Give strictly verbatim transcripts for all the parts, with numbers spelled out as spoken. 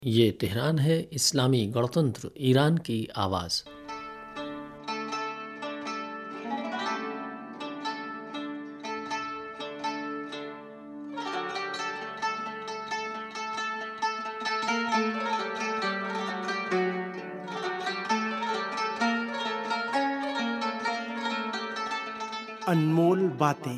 ये तेहरान है, इस्लामी गणतंत्र ईरान की आवाज़। अनमोल बातें।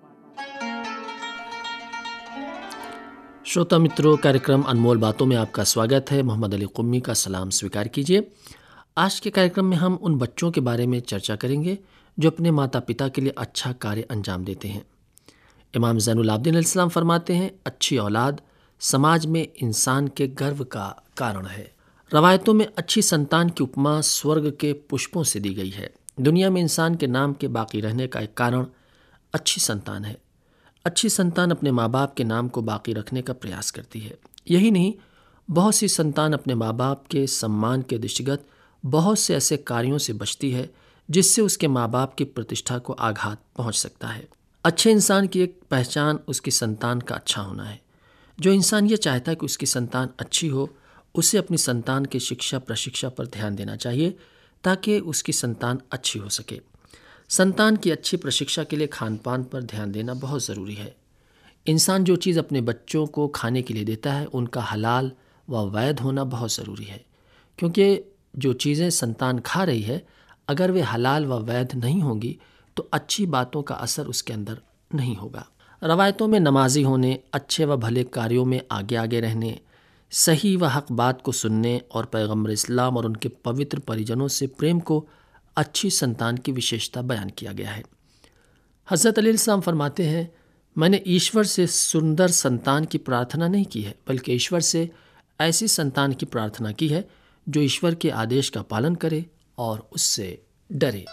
श्रोता मित्रों, कार्यक्रम अनमोल बातों में आपका स्वागत है। मोहम्मद अली कुम्मी का सलाम स्वीकार कीजिए। आज के कार्यक्रम में हम उन बच्चों के बारे में चर्चा करेंगे जो अपने माता पिता के लिए अच्छा कार्य अंजाम देते हैं। इमाम ज़ैनुल आबिदीन अलैहिस्सलाम फरमाते हैं, अच्छी औलाद समाज में इंसान के गर्व का कारण है। रवायतों में अच्छी संतान की उपमा स्वर्ग के पुष्पों से दी गई है। दुनिया में इंसान के नाम के बाकी रहने का एक कारण अच्छी संतान है। अच्छी संतान अपने माँ बाप के नाम को बाकी रखने का प्रयास करती है। यही नहीं, बहुत सी संतान अपने माँ बाप के सम्मान के दृष्टिगत बहुत से ऐसे कार्यों से बचती है जिससे उसके माँ बाप की प्रतिष्ठा को आघात पहुँच सकता है। अच्छे इंसान की एक पहचान उसकी संतान का अच्छा होना है। जो इंसान ये चाहता है कि उसकी संतान अच्छी हो, उसे अपनी संतान की शिक्षा प्रशिक्षा पर ध्यान देना चाहिए ताकि उसकी संतान अच्छी हो सके। संतान की अच्छी प्रशिक्षा के लिए खान पान पर ध्यान देना बहुत ज़रूरी है। इंसान जो चीज़ अपने बच्चों को खाने के लिए देता है उनका हलाल व वैध होना बहुत ज़रूरी है, क्योंकि जो चीज़ें संतान खा रही है अगर वे हलाल व वैध नहीं होंगी तो अच्छी बातों का असर उसके अंदर नहीं होगा। रवायतों में नमाजी होने, अच्छे व भले कार्यों में आगे आगे रहने, सही व हक बात को सुनने और पैगम्बर इस्लाम और उनके पवित्र परिजनों से प्रेम को अच्छी संतान की विशेषता बयान किया गया है। हज़रत अली अलैहिस्सलाम फरमाते हैं, मैंने ईश्वर से सुंदर संतान की प्रार्थना नहीं की है, बल्कि ईश्वर से ऐसी संतान की प्रार्थना की है जो ईश्वर के आदेश का पालन करे और उससे डरे।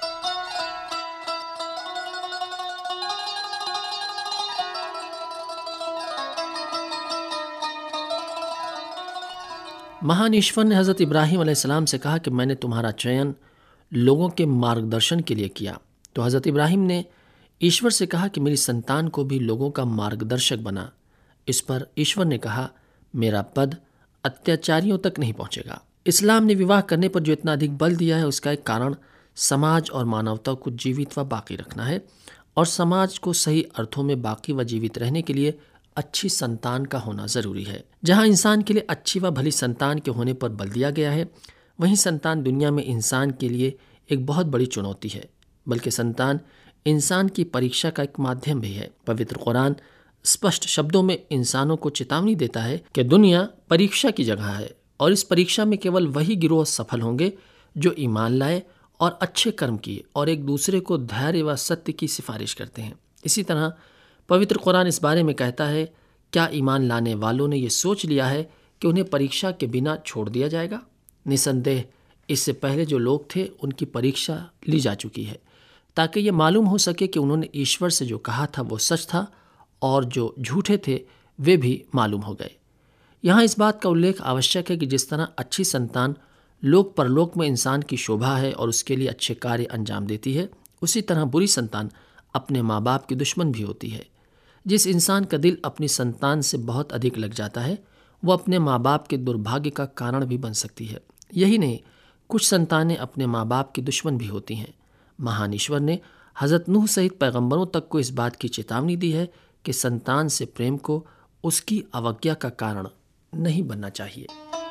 महान ईश्वर ने हज़रत इब्राहीम अलैहिस्सलाम से कहा कि मैंने तुम्हारा चयन लोगों के मार्गदर्शन के लिए किया। तो हज़रत इब्राहीम ने ईश्वर से कहा कि मेरी संतान को भी लोगों का मार्गदर्शक बना। इस पर ईश्वर ने कहा, मेरा पद अत्याचारियों तक नहीं पहुंचेगा। इस्लाम ने विवाह करने पर जो इतना अधिक बल दिया है उसका एक कारण समाज और मानवता को जीवित व बाकी रखना है, और समाज को सही अर्थों में बाकी व जीवित रहने के लिए अच्छी संतान का होना ज़रूरी है। जहाँ इंसान के लिए अच्छी व भली संतान के होने पर बल दिया गया है, वहीं संतान दुनिया में इंसान के लिए एक बहुत बड़ी चुनौती है, बल्कि संतान इंसान की परीक्षा का एक माध्यम भी है। पवित्र कुरान स्पष्ट शब्दों में इंसानों को चेतावनी देता है कि दुनिया परीक्षा की जगह है और इस परीक्षा में केवल वही गिरोह सफल होंगे जो ईमान लाए और अच्छे कर्म किए और एक दूसरे को धैर्य व सत्य की सिफारिश करते हैं। इसी तरह पवित्र कुरान इस बारे में कहता है, क्या ईमान लाने वालों ने यह सोच लिया है कि उन्हें परीक्षा के बिना छोड़ दिया जाएगा? निसंदेह इससे पहले जो लोग थे उनकी परीक्षा ली जा चुकी है, ताकि ये मालूम हो सके कि उन्होंने ईश्वर से जो कहा था वो सच था और जो झूठे थे वे भी मालूम हो गए। यहाँ इस बात का उल्लेख आवश्यक है कि जिस तरह अच्छी संतान लोक परलोक में इंसान की शोभा है और उसके लिए अच्छे कार्य अंजाम देती है, उसी तरह बुरी संतान अपने माँ बाप की दुश्मन भी होती है। जिस इंसान का दिल अपनी संतान से बहुत अधिक लग जाता है वो अपने माँ बाप के दुर्भाग्य का कारण भी बन सकती है। यही नहीं, कुछ संतानें अपने माँ बाप की दुश्मन भी होती हैं। महान ईश्वर ने हज़रत नूह सहित पैगंबरों तक को इस बात की चेतावनी दी है कि संतान से प्रेम को उसकी अवज्ञा का कारण नहीं बनना चाहिए।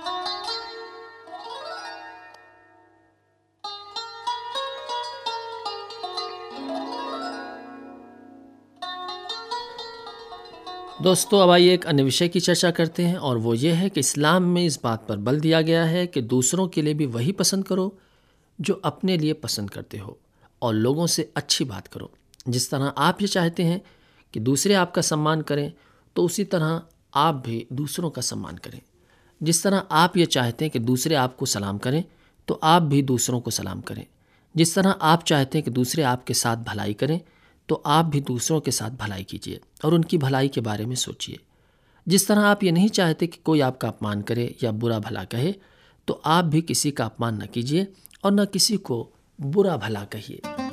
दोस्तों, अब आइए एक अन्य विषय की चर्चा करते हैं, और वो ये है कि इस्लाम में इस बात पर बल दिया गया है कि दूसरों के लिए भी वही पसंद करो जो अपने लिए पसंद करते हो, और लोगों से अच्छी बात करो। जिस तरह आप ये चाहते हैं कि दूसरे आपका सम्मान करें, तो उसी तरह आप भी दूसरों का सम्मान करें। जिस तरह आप ये चाहते हैं कि दूसरे आपको सलाम करें, तो आप भी दूसरों को सलाम करें। जिस तरह आप चाहते हैं कि दूसरे आपके साथ भलाई करें, तो आप भी दूसरों के साथ भलाई कीजिए और उनकी भलाई के बारे में सोचिए। जिस तरह आप ये नहीं चाहते कि कोई आपका अपमान करे या बुरा भला कहे, तो आप भी किसी का अपमान न कीजिए और न किसी को बुरा भला कहिए।